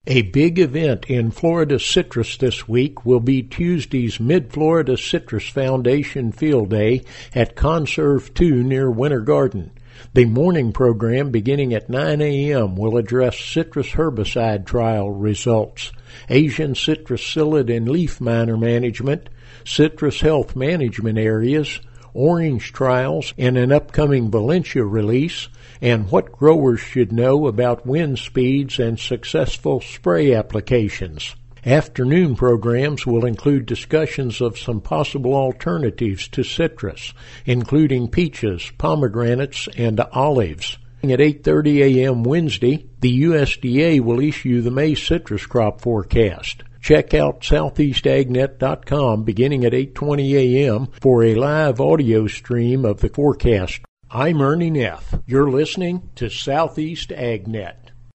A big event in Florida Citrus this week will be Tuesday's Mid-Florida Citrus Foundation Field Day at Conserve 2 near Winter Garden. The morning program beginning at 9 a.m. will address citrus herbicide trial results, Asian citrus psyllid and leaf miner management, citrus health management areas, orange trials and an upcoming Valencia release, and what growers should know about wind speeds and successful spray applications. Afternoon programs will include discussions of some possible alternatives to citrus, including peaches, pomegranates, and olives. At 8:30 a.m. Wednesday, the USDA will issue the May citrus crop forecast. Check out southeastagnet.com beginning at 8:20 a.m. for a live audio stream of the forecast. I'm Ernie Neff. You're listening to Southeast AgNet.